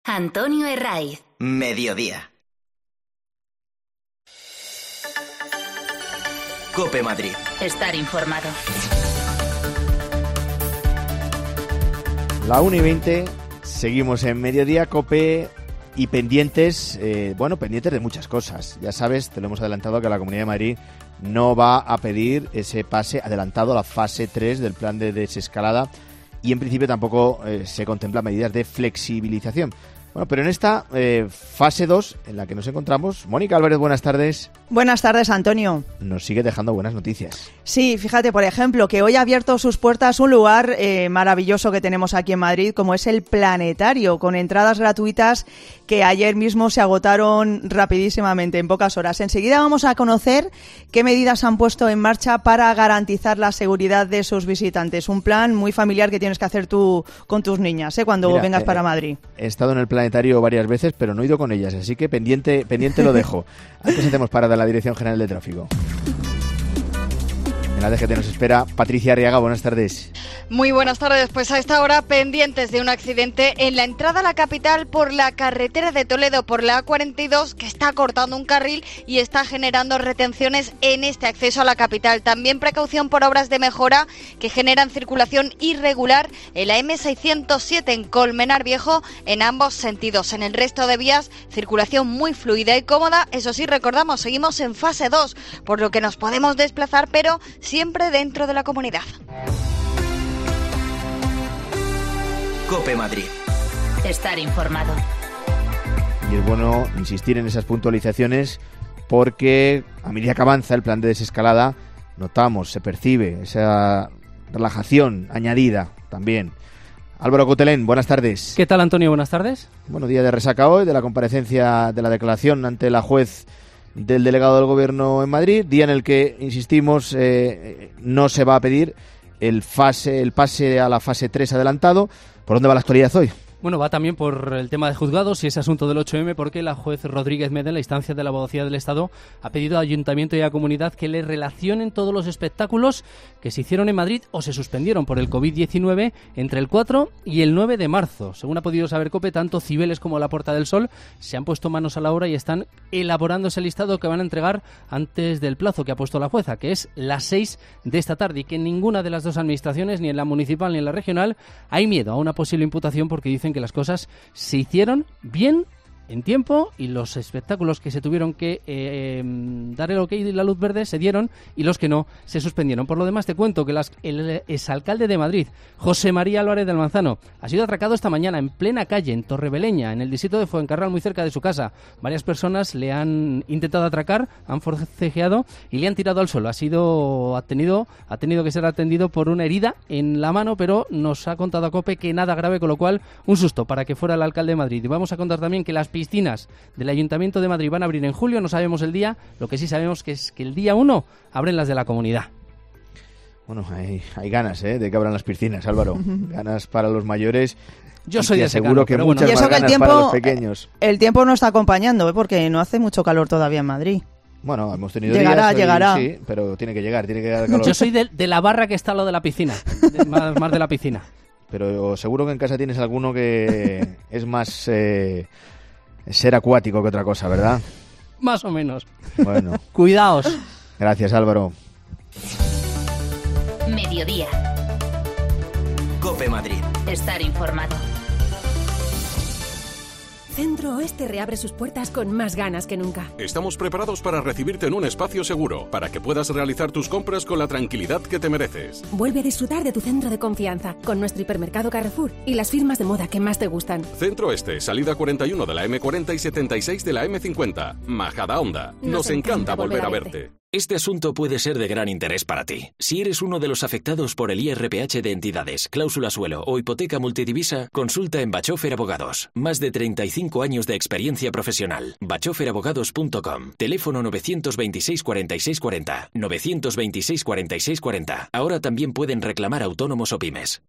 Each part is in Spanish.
Antonio Herraiz. Mediodía. COPE Madrid. Estar informado. La 1:20, seguimos en Mediodía COPE y pendientes, pendientes de muchas cosas. Ya sabes, te lo hemos adelantado, que la Comunidad de Madrid no va a pedir ese pase adelantado a la fase 3 del plan de desescalada y en principio tampoco se contemplan medidas de flexibilización. Bueno, pero en esta fase 2 en la que nos encontramos, Mónica Álvarez, buenas tardes. Buenas tardes, Antonio. Nos sigue dejando buenas noticias. Sí, fíjate, por ejemplo, que hoy ha abierto sus puertas un lugar maravilloso que tenemos aquí en Madrid, como es el Planetario, con entradas gratuitas que ayer mismo se agotaron rapidísimamente, en pocas horas. Enseguida vamos a conocer qué medidas han puesto en marcha para garantizar la seguridad de sus visitantes. Un plan muy familiar que tienes que hacer tú con tus niñas, cuando vengas para Madrid. He estado en el Planetario varias veces, pero no he ido con ellas, así que pendiente lo dejo. Antes hacemos parada en la Dirección General de Tráfico. En la DGT nos espera Patricia Arriaga, buenas tardes. Muy buenas tardes, pues a esta hora pendientes de un accidente en la entrada a la capital por la carretera de Toledo, por la A42, que está cortando un carril y está generando retenciones en este acceso a la capital. También precaución por obras de mejora que generan circulación irregular en la M607 en Colmenar Viejo en ambos sentidos. En el resto de vías, circulación muy fluida y cómoda. Eso sí, recordamos, seguimos en fase 2, por lo que nos podemos desplazar, pero siempre dentro de la comunidad. COPE Madrid. Estar informado. Y es bueno insistir en esas puntualizaciones porque a medida que avanza el plan de desescalada notamos, se percibe esa relajación añadida también. Álvaro Cotelén, buenas tardes. ¿Qué tal, Antonio? Buenas tardes. Bueno, día de resaca hoy de la comparecencia de la declaración ante la juez del delegado del Gobierno en Madrid, día en el que, insistimos, no se va a pedir el pase a la fase 3 adelantado. ¿Por dónde va la actualidad hoy? Bueno, va también por el tema de juzgados y ese asunto del 8M, porque la juez Rodríguez Mede, en la instancia de la Abogacía del Estado, ha pedido al Ayuntamiento y a la Comunidad que le relacionen todos los espectáculos que se hicieron en Madrid o se suspendieron por el COVID-19 entre el 4 y el 9 de marzo. Según ha podido saber COPE, tanto Cibeles como la Puerta del Sol se han puesto manos a la obra y están elaborando ese listado que van a entregar antes del plazo que ha puesto la jueza, que es las 6 de esta tarde, y que en ninguna de las dos administraciones, ni en la municipal ni en la regional, hay miedo a una posible imputación, porque dicen que las cosas se hicieron bien, en tiempo, y los espectáculos que se tuvieron que dar el ok y la luz verde se dieron, y los que no se suspendieron. Por lo demás, te cuento que el exalcalde de Madrid, José María Álvarez del Manzano, ha sido atracado esta mañana en plena calle, en Torrebeleña, en el distrito de Fuencarral, muy cerca de su casa. Varias personas le han intentado atracar, han forcejeado y le han tirado al suelo. Ha tenido que ser atendido por una herida en la mano, pero nos ha contado a COPE que nada grave, con lo cual un susto para que fuera el alcalde de Madrid. Y vamos a contar también que las piscinas del Ayuntamiento de Madrid van a abrir en julio, no sabemos el día, lo que sí sabemos que es que el día 1 abren las de la comunidad. Bueno, hay ganas de que abran las piscinas, Álvaro. Ganas para los mayores. Yo soy de ese seguro que muchas más ganas para los pequeños. El tiempo no está acompañando, porque no hace mucho calor todavía en Madad. Bueno, hemos tenido llegará. Sí, pero tiene que llegar el calor. Yo soy de la barra que está al lado de la piscina, más de la piscina. Pero seguro que en casa tienes alguno que es más ser acuático que otra cosa, ¿verdad? Más o menos. Bueno. Cuidaos. Gracias, Álvaro. Mediodía. COPE Madrid. Estar informado. Centro Oeste reabre sus puertas con más ganas que nunca. Estamos preparados para recibirte en un espacio seguro, para que puedas realizar tus compras con la tranquilidad que te mereces. Vuelve a disfrutar de tu centro de confianza, con nuestro hipermercado Carrefour y las firmas de moda que más te gustan. Centro Oeste, salida 41 de la M40 y 76 de la M50. Majadahonda. Nos encanta volver a verte. Este asunto puede ser de gran interés para ti. Si eres uno de los afectados por el IRPH de entidades, cláusula suelo o hipoteca multidivisa, consulta en Bachofer Abogados. Más de 35 años de experiencia profesional. bachoferabogados.com. Teléfono 926 46 40. 926 46 40. Ahora también pueden reclamar autónomos o pymes.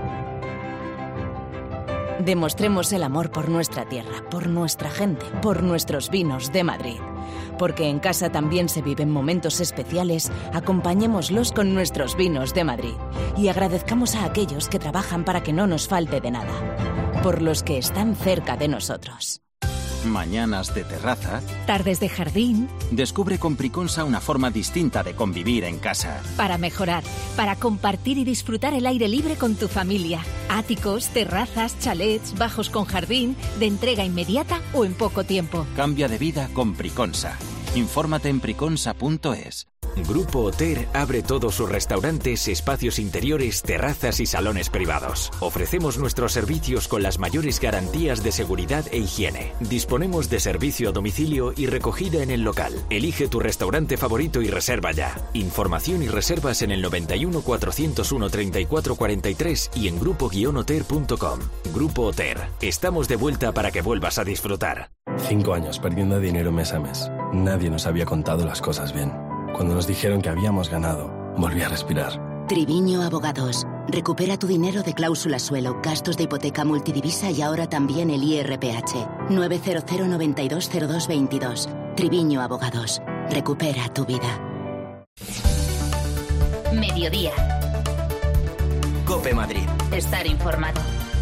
Demostremos el amor por nuestra tierra, por nuestra gente, por nuestros vinos de Madrid. Porque en casa también se viven momentos especiales, acompañémoslos con nuestros vinos de Madrid. Y agradezcamos a aquellos que trabajan para que no nos falte de nada. por los que están cerca de nosotros. Mañanas de terraza. Tardes de jardín. Descubre con Priconsa una forma distinta de convivir en casa. Para mejorar, para compartir y disfrutar el aire libre con tu familia. Áticos, terrazas, chalets, bajos con jardín, de entrega inmediata o en poco tiempo. Cambia de vida con Priconsa. Infórmate en priconsa.es. Grupo Oter abre todos sus restaurantes, espacios interiores, terrazas y salones privados. Ofrecemos nuestros servicios con las mayores garantías de seguridad e higiene. Disponemos de servicio a domicilio y recogida en el local. Elige tu restaurante favorito y reserva ya. Información y reservas en el 91 401 34 43 y en grupo-oter.com. Grupo Oter. Estamos de vuelta para que vuelvas a disfrutar. 5 años perdiendo dinero mes a mes. Nadie nos había contado las cosas bien. Cuando nos dijeron que habíamos ganado, volví a respirar. Triviño Abogados. Recupera tu dinero de cláusula suelo, gastos de hipoteca multidivisa y ahora también el IRPH. 900 92 02 22. Triviño Abogados. Recupera tu vida. Mediodía. COPE Madrid. Estar informado.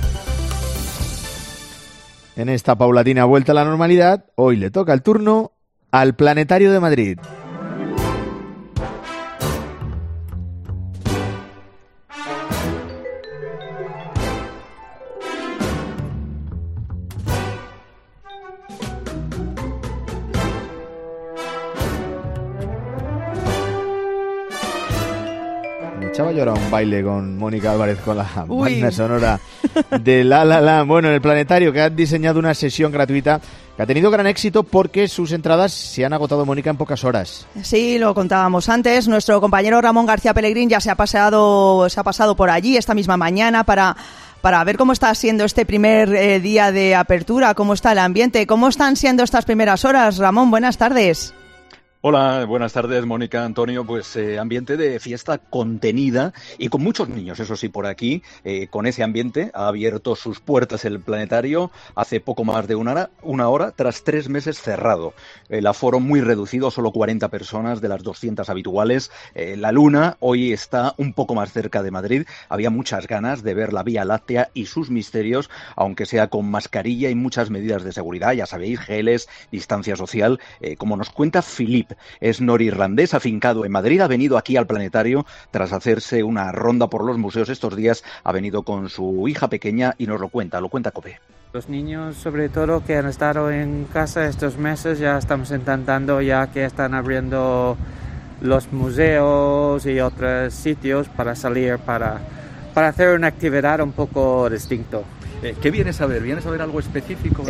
En esta paulatina vuelta a la normalidad, hoy le toca el turno al Planetario de Madrid. Echaba yo ahora un baile con Mónica Álvarez con la banda sonora de La La La. Bueno, en el Planetario, que ha diseñado una sesión gratuita que ha tenido gran éxito porque sus entradas se han agotado, Mónica, en pocas horas. Sí, lo contábamos antes. Nuestro compañero Ramón García Pellegrín ya se ha pasado por allí esta misma mañana para ver cómo está siendo este primer día de apertura, cómo está el ambiente, cómo están siendo estas primeras horas. Ramón, buenas tardes. Hola, buenas tardes, Mónica, Antonio. Pues ambiente de fiesta contenida y con muchos niños, eso sí, por aquí. Con ese ambiente ha abierto sus puertas el Planetario hace poco más de una hora, tras 3 meses cerrado. El aforo muy reducido, solo 40 personas de las 200 habituales. La luna hoy está un poco más cerca de Madrid. Había muchas ganas de ver la Vía Láctea y sus misterios, aunque sea con mascarilla y muchas medidas de seguridad. Ya sabéis, geles, distancia social, como nos cuenta Filip. Es norirlandés, afincado en Madrid, ha venido aquí al Planetario tras hacerse una ronda por los museos estos días, ha venido con su hija pequeña y nos lo cuenta COPE. Los niños, sobre todo, que han estado en casa estos meses, ya estamos intentando, ya que están abriendo los museos y otros sitios, para salir, para hacer una actividad un poco distinta. ¿Qué vienes a ver? ¿Vienes a ver algo específico?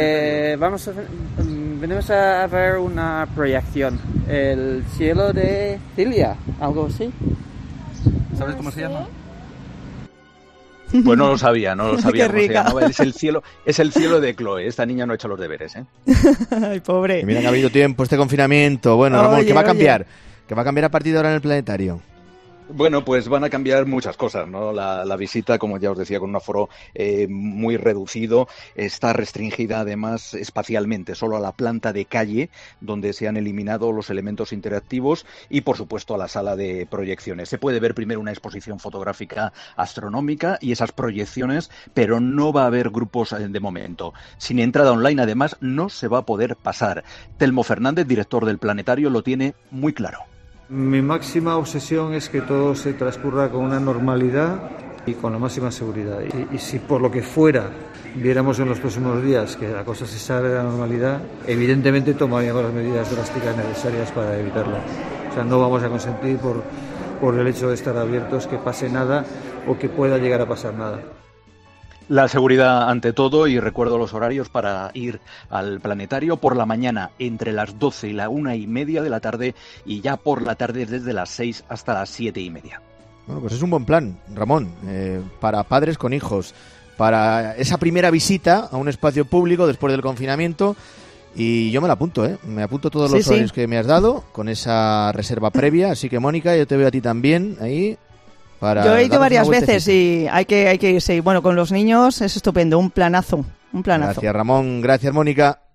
Venimos a ver una proyección, el cielo de Cilia, algo así. ¿Sabes cómo se llama? Pues no lo sabía Qué cómo se rica. llamaba. Es el cielo de Chloe. Esta niña no ha hecho los deberes, ¿eh? Ay, pobre. Y mira que ha habido tiempo este confinamiento. Bueno, Ramón, ¿qué va a cambiar? ¿Qué va a cambiar a partir de ahora en el Planetario? Bueno, pues van a cambiar muchas cosas, ¿no? La visita, como ya os decía, con un aforo muy reducido, está restringida además espacialmente, solo a la planta de calle, donde se han eliminado los elementos interactivos, y por supuesto a la sala de proyecciones. Se puede ver primero una exposición fotográfica astronómica y esas proyecciones, pero no va a haber grupos de momento. Sin entrada online, además, no se va a poder pasar. Telmo Fernández, director del Planetario, lo tiene muy claro. Mi máxima obsesión es que todo se transcurra con una normalidad y con la máxima seguridad. Y si por lo que fuera viéramos en los próximos días que la cosa se sale de la normalidad, evidentemente tomaríamos las medidas drásticas necesarias para evitarlo. O sea, no vamos a consentir por el hecho de estar abiertos que pase nada o que pueda llegar a pasar nada. La seguridad ante todo, y recuerdo los horarios para ir al Planetario: por la mañana entre las 12 y la 1:30 de la tarde, y ya por la tarde desde las 6 hasta las 7:30. Bueno, pues es un buen plan, Ramón, para padres con hijos, para esa primera visita a un espacio público después del confinamiento. Y yo me la apunto, me apunto todos los horarios que me has dado con esa reserva previa. Así que, Mónica, yo te veo a ti también ahí. Yo he ido varias veces y hay que irse. Y bueno, con los niños es estupendo, un planazo. Gracias, Ramón. Gracias, Mónica.